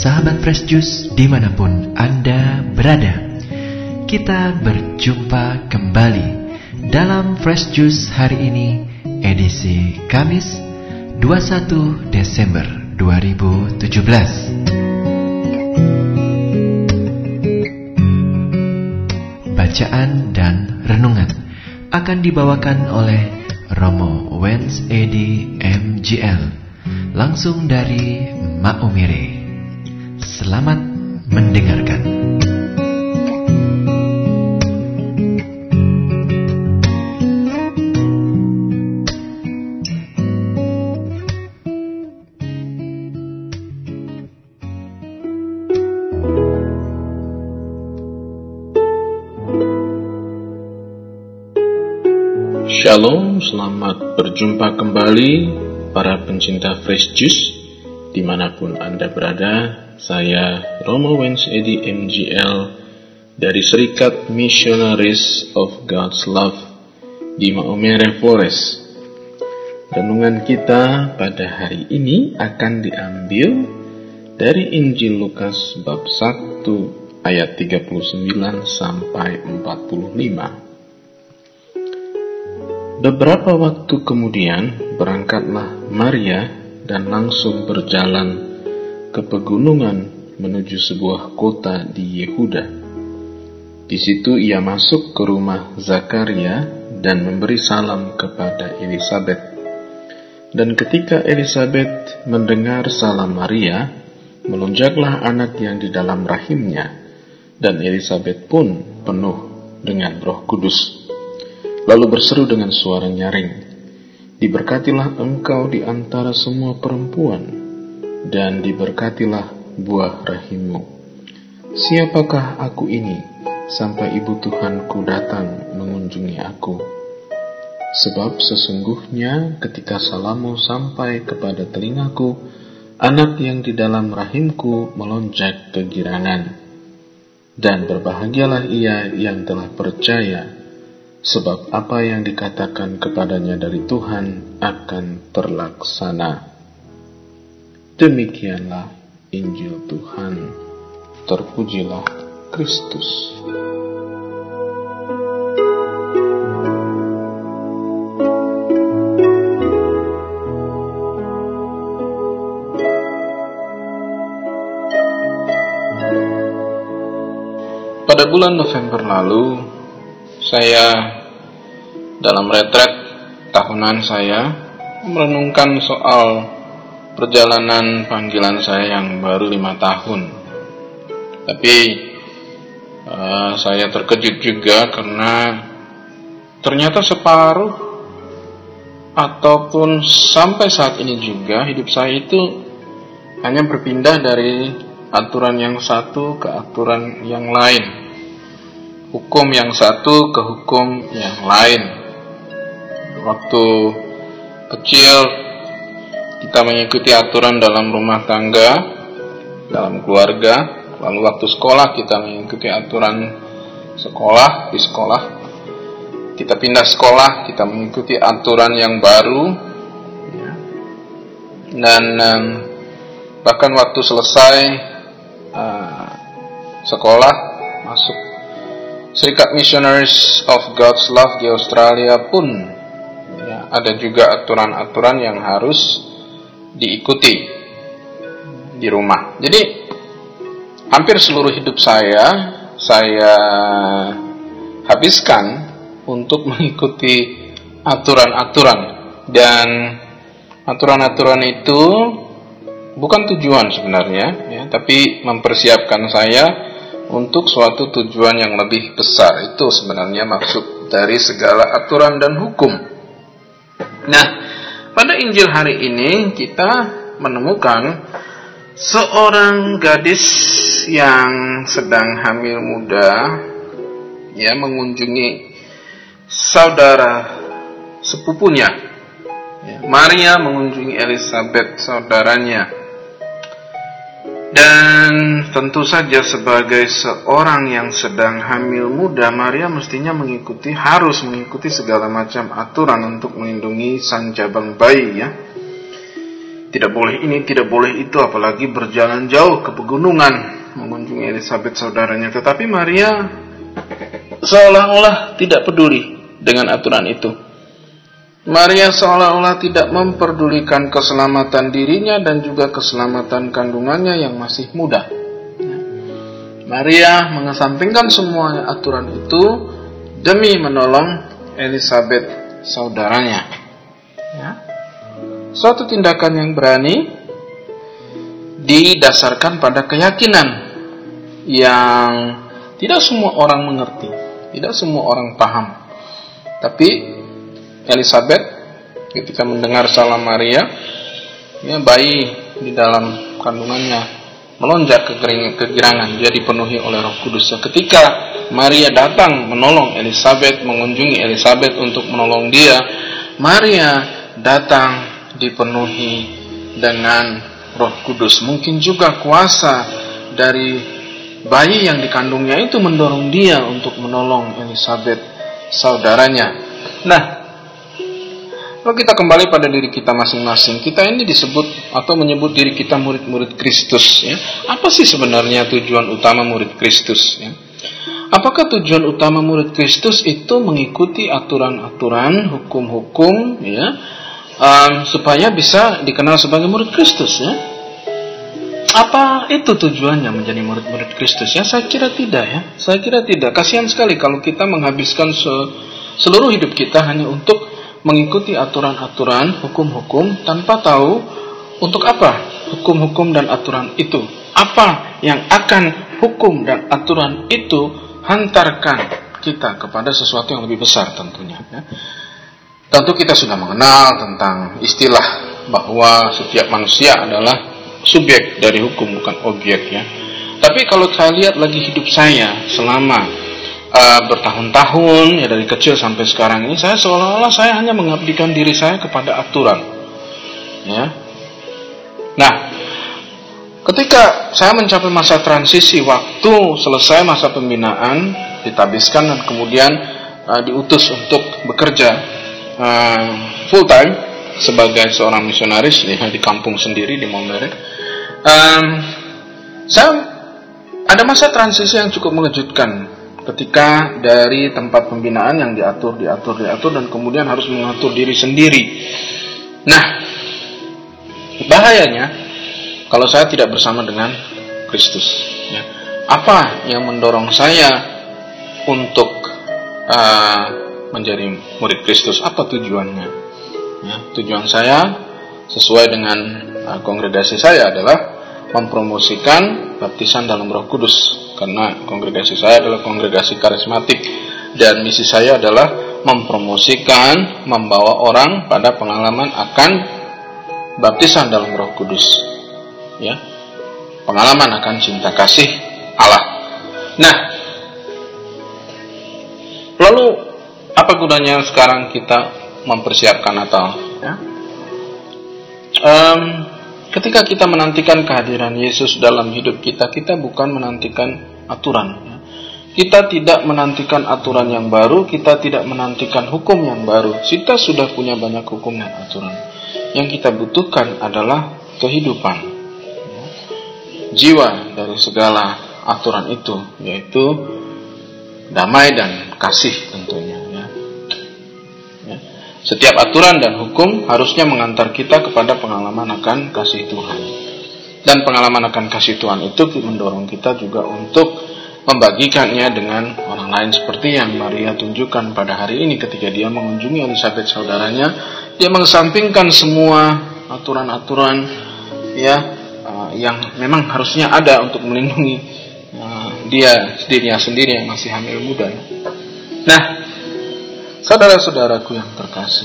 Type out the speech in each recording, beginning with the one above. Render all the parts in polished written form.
sahabat Fresh Juice dimanapun Anda berada. Kita berjumpa kembali dalam Fresh Juice hari ini, edisi Kamis 21 Desember 2017. Bacaan dan renungan akan dibawakan oleh Romo Wens Edi MGL, langsung dari Maumere. Selamat mendengarkan. Shalom, selamat berjumpa kembali para pencinta Fresh Juice dimanapun Anda berada. Saya Romo Wens Edi MGL dari Serikat Missionaries of God's Love di Maumere Flores. Renungan kita pada hari ini akan diambil dari Injil Lukas bab 1 ayat 39 sampai 45. Beberapa waktu kemudian berangkatlah Maria dan langsung berjalan ke pegunungan menuju sebuah kota di Yehuda. Di situ ia masuk ke rumah Zakaria dan memberi salam kepada Elisabet. Dan ketika Elisabet mendengar salam Maria, melonjaklah anak yang di dalam rahimnya, dan Elisabet pun penuh dengan Roh Kudus. Lalu berseru dengan suara nyaring, "Diberkatilah engkau di antara semua perempuan, dan diberkatilah buah rahimmu. Siapakah aku ini, sampai ibu Tuhanku datang mengunjungi aku? Sebab sesungguhnya ketika salammu sampai kepada telingaku, anak yang di dalam rahimku melonjak kegirangan. Dan berbahagialah ia yang telah percaya, sebab apa yang dikatakan kepadanya dari Tuhan akan terlaksana." Demikianlah Injil Tuhan. Terpujilah Kristus. Pada bulan November lalu, saya dalam retret tahunan saya merenungkan soal perjalanan panggilan saya yang baru 5 tahun. Tapi saya terkejut juga karena ternyata separuh ataupun sampai saat ini juga hidup saya itu hanya berpindah dari aturan yang satu ke aturan yang lain, hukum yang satu ke hukum yang lain. Waktu kecil kita mengikuti aturan dalam rumah tangga, dalam keluarga. Lalu waktu sekolah kita mengikuti aturan sekolah, di sekolah. Kita pindah sekolah, kita mengikuti aturan yang baru. Dan bahkan waktu selesai sekolah, masuk Serikat Missionaries of God's Love di Australia pun ada juga aturan-aturan yang harus diikuti di rumah. Jadi hampir seluruh hidup saya habiskan untuk mengikuti aturan-aturan, dan aturan-aturan itu bukan tujuan sebenarnya, tapi mempersiapkan saya untuk suatu tujuan yang lebih besar. Itu sebenarnya maksud dari segala aturan dan hukum. Nah, pada Injil hari ini kita menemukan seorang gadis yang sedang hamil muda, mengunjungi saudara sepupunya. Maria mengunjungi Elisabet, saudaranya. Dan tentu saja sebagai seorang yang sedang hamil muda, Maria mestinya harus mengikuti segala macam aturan untuk melindungi sang jabang bayi, tidak boleh ini, tidak boleh itu, apalagi berjalan jauh ke pegunungan mengunjungi Elizabeth saudaranya. Tetapi Maria seolah-olah tidak peduli dengan aturan itu. Maria seolah-olah tidak memperdulikan keselamatan dirinya dan juga keselamatan kandungannya yang masih muda. Maria mengesampingkan semua aturan itu demi menolong Elizabeth saudaranya. Ya. Suatu tindakan yang berani didasarkan pada keyakinan yang tidak semua orang mengerti, tidak semua orang paham. Tapi Elizabeth ketika mendengar salam Maria, ya, bayi di dalam kandungannya melonjak kegirangan, dia dipenuhi oleh Roh Kudus. Ketika Maria datang menolong Elizabeth, mengunjungi Elizabeth untuk menolong dia, Maria datang dipenuhi dengan Roh Kudus. Mungkin juga kuasa dari bayi yang dikandungnya itu mendorong dia untuk menolong Elizabeth saudaranya. Nah, kalau kita kembali pada diri kita masing-masing, kita ini disebut atau menyebut diri kita murid-murid Kristus. Ya. Apa sih sebenarnya tujuan utama murid Kristus? Ya? Apakah tujuan utama murid Kristus itu mengikuti aturan-aturan, hukum-hukum, ya, supaya bisa dikenal sebagai murid Kristus? Ya? Apa itu tujuannya menjadi murid-murid Kristus? Ya, saya kira tidak. Ya, saya kira tidak. Kasihan sekali kalau kita menghabiskan seluruh hidup kita hanya untuk mengikuti aturan-aturan, hukum-hukum tanpa tahu untuk apa hukum-hukum dan aturan itu. Apa yang akan hukum dan aturan itu hantarkan kita kepada sesuatu yang lebih besar tentunya. Ya. Tentu kita sudah mengenal tentang istilah bahwa setiap manusia adalah subjek dari hukum, bukan objek. Ya. Tapi kalau saya lihat lagi hidup saya selama bertahun-tahun, ya, dari kecil sampai sekarang ini, saya seolah-olah saya hanya mengabdikan diri saya kepada aturan. Ya. Nah, ketika saya mencapai masa transisi, waktu selesai masa pembinaan, ditabiskan dan kemudian diutus untuk bekerja full time sebagai seorang misionaris di kampung sendiri di Mombere. Saya ada masa transisi yang cukup mengejutkan. Ketika dari tempat pembinaan yang diatur dan kemudian harus mengatur diri sendiri. Nah, bahayanya kalau saya tidak bersama dengan Kristus. Ya. Apa yang mendorong saya untuk menjadi murid Kristus? Apa tujuannya? Ya, tujuan saya sesuai dengan kongregasi saya adalah mempromosikan baptisan dalam Roh Kudus. Karena kongregasi saya adalah kongregasi karismatik dan misi saya adalah mempromosikan, membawa orang pada pengalaman akan baptisan dalam Roh Kudus. Ya. Pengalaman akan cinta kasih Allah. Nah, lalu apa gunanya sekarang kita mempersiapkan Natal? Ya? Ketika kita menantikan kehadiran Yesus dalam hidup kita, kita bukan menantikan aturan. Kita tidak menantikan aturan yang baru, kita tidak menantikan hukum yang baru. Kita sudah punya banyak hukum dan aturan. Yang kita butuhkan adalah kehidupan, jiwa dari segala aturan itu, yaitu damai dan kasih tentunya. Setiap aturan dan hukum harusnya mengantar kita kepada pengalaman akan kasih Tuhan. Dan pengalaman akan kasih Tuhan itu mendorong kita juga untuk membagikannya dengan orang lain, seperti yang Maria tunjukkan pada hari ini ketika dia mengunjungi Elizabeth saudaranya. Dia mengesampingkan semua aturan-aturan, ya, yang memang harusnya ada untuk melindungi dirinya sendiri yang masih hamil muda. Nah, saudara-saudaraku yang terkasih,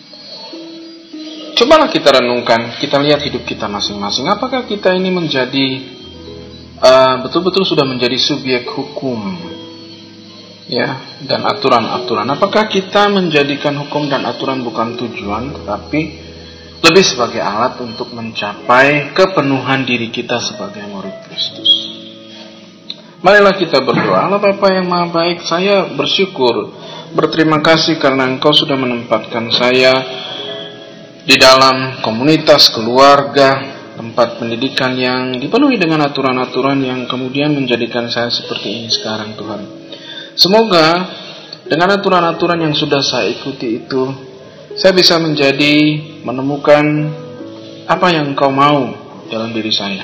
cobalah kita renungkan, kita lihat hidup kita masing-masing. Apakah kita ini menjadi betul-betul sudah menjadi subjek hukum, ya, dan aturan-aturan? Apakah kita menjadikan hukum dan aturan bukan tujuan, tetapi lebih sebagai alat untuk mencapai kepenuhan diri kita sebagai murid Kristus? Marilah kita berdoa. Allah Bapa yang Maha Baik, saya bersyukur, berterima kasih karena Engkau sudah menempatkan saya di dalam komunitas, keluarga, tempat pendidikan yang dipenuhi dengan aturan-aturan yang kemudian menjadikan saya seperti ini sekarang, Tuhan. Semoga dengan aturan-aturan yang sudah saya ikuti itu, saya bisa menemukan apa yang Engkau mau dalam diri saya,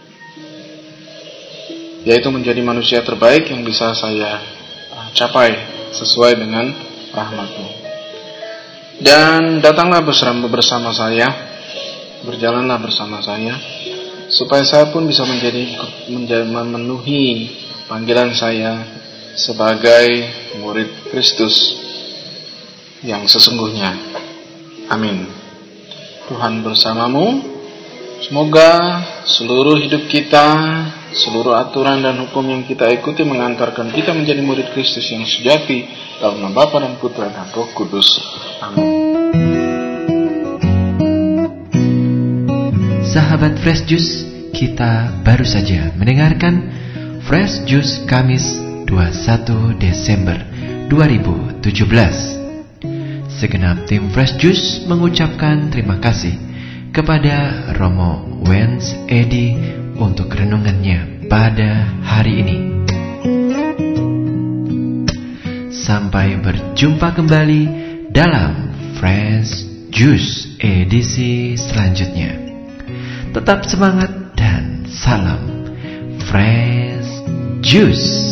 yaitu menjadi manusia terbaik yang bisa saya capai sesuai dengan rahmat-Mu. Dan datanglah bersama saya, berjalanlah bersama saya, supaya saya pun bisa memenuhi panggilan saya sebagai murid Kristus yang sesungguhnya. Amin. Tuhan bersamamu. Semoga seluruh hidup kita, seluruh aturan dan hukum yang kita ikuti mengantarkan kita menjadi murid Kristus yang sejati, dalam nama Bapa dan Putra dan Roh Kudus. Amin. Sahabat Fresh Juice, kita baru saja mendengarkan Fresh Juice Kamis 21 Desember 2017. Segenap tim Fresh Juice mengucapkan terima kasih kepada Romo Wens Edi untuk renungannya pada hari ini. Sampai berjumpa kembali dalam Fresh Juice edisi selanjutnya. Tetap semangat dan salam Fresh Juice.